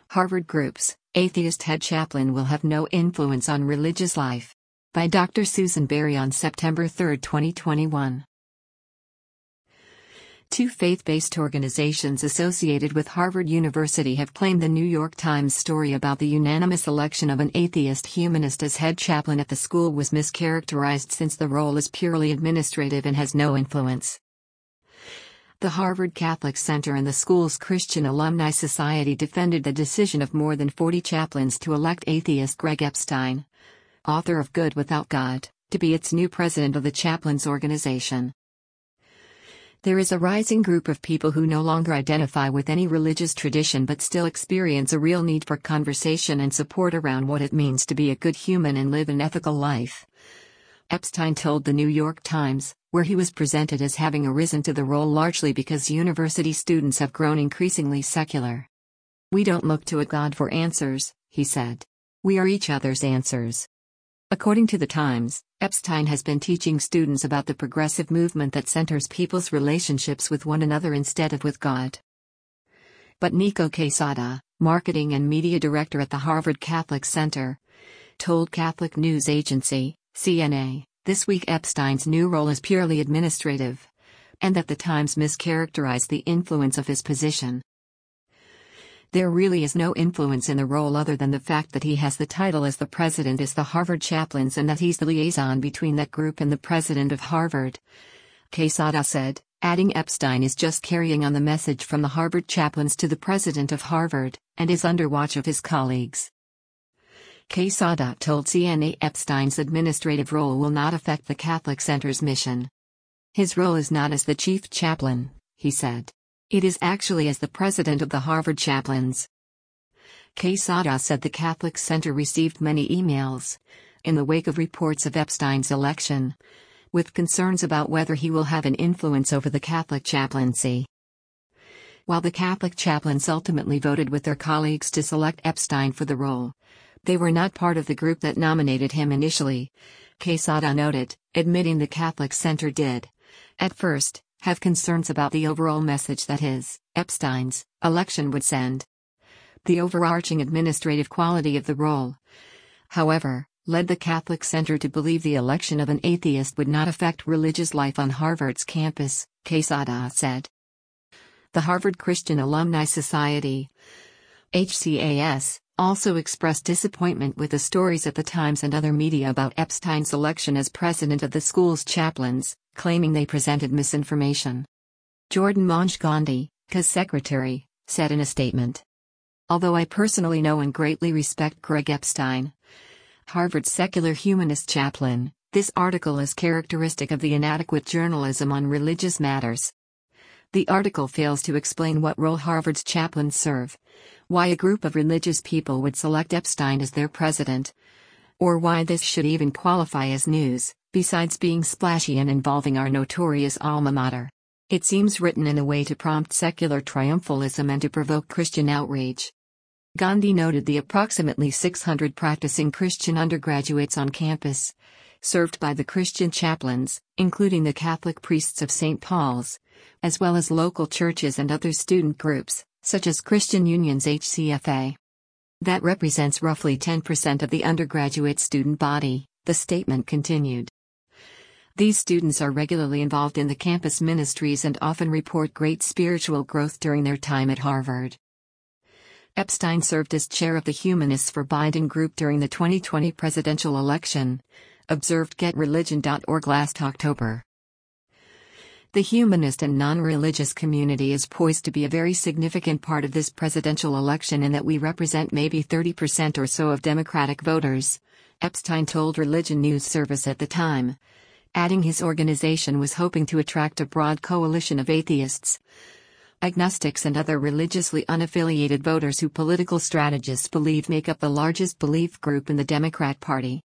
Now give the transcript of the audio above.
Harvard Group's atheist head chaplain will have no influence on religious life. By Dr. Susan Berry on September 3, 2021. Two faith-based organizations associated with Harvard University have claimed the New York Times story about the unanimous election of an atheist humanist as head chaplain at the school was mischaracterized, since the role is purely administrative and has no influence. The Harvard Catholic Center and the school's Christian Alumni Society defended the decision of more than 40 chaplains to elect atheist Greg Epstein, author of Good Without God, to be its new president of the chaplains organization. There is a rising group of people who no longer identify with any religious tradition but still experience a real need for conversation and support around what it means to be a good human and live an ethical life, Epstein told the New York Times, where he was presented as having arisen to the role largely because university students have grown increasingly secular. "We don't look to a God for answers," he said. "We are each other's answers." According to the Times, Epstein has been teaching students about the progressive movement that centers people's relationships with one another instead of with God. But Nico Quesada, marketing and media director at the Harvard Catholic Center, told Catholic news agency, CNA, this week Epstein's new role is purely administrative, and that the Times mischaracterized the influence of his position. "There really is no influence in the role other than the fact that he has the title as the president is the Harvard chaplains and that he's the liaison between that group and the president of Harvard," Quesada said, adding Epstein is just carrying on the message from the Harvard chaplains to the president of Harvard, and is under watch of his colleagues. Quesada told CNA Epstein's administrative role will not affect the Catholic Center's mission. "His role is not as the chief chaplain," he said. "It is actually as the president of the Harvard chaplains." Quesada said the Catholic Center received many emails, in the wake of reports of Epstein's election, with concerns about whether he will have an influence over the Catholic chaplaincy. While the Catholic chaplains ultimately voted with their colleagues to select Epstein for the role, they were not part of the group that nominated him initially, Quesada noted, admitting the Catholic Center did, at first, have concerns about the overall message that his, Epstein's, election would send. The overarching administrative quality of the role, however, led the Catholic Center to believe the election of an atheist would not affect religious life on Harvard's campus, Quesada said. The Harvard Christian Alumni Society, HCAS, also expressed disappointment with the stories at the Times and other media about Epstein's election as president of the school's chaplains, claiming they presented misinformation. Jordan Monge-Gandhi, CAS secretary, said in a statement, "Although I personally know and greatly respect Greg Epstein, Harvard's secular humanist chaplain, this article is characteristic of the inadequate journalism on religious matters. The article fails to explain what role Harvard's chaplains serve, why a group of religious people would select Epstein as their president, or why this should even qualify as news, besides being splashy and involving our notorious alma mater. It seems written in a way to prompt secular triumphalism and to provoke Christian outrage." Gandhi noted the approximately 600 practicing Christian undergraduates on campus, served by the Christian chaplains, including the Catholic priests of St. Paul's, as well as local churches and other student groups, such as Christian Union's HCFA. That represents roughly 10% of the undergraduate student body, the statement continued. These students are regularly involved in the campus ministries and often report great spiritual growth during their time at Harvard. Epstein served as chair of the Humanists for Biden group during the 2020 presidential election, observed GetReligion.org last October. The humanist and non-religious community is poised to be a very significant part of this presidential election in that we represent maybe 30% or so of Democratic voters, Epstein told Religion News Service at the time, adding his organization was hoping to attract a broad coalition of atheists, agnostics and other religiously unaffiliated voters who political strategists believe make up the largest belief group in the Democrat Party.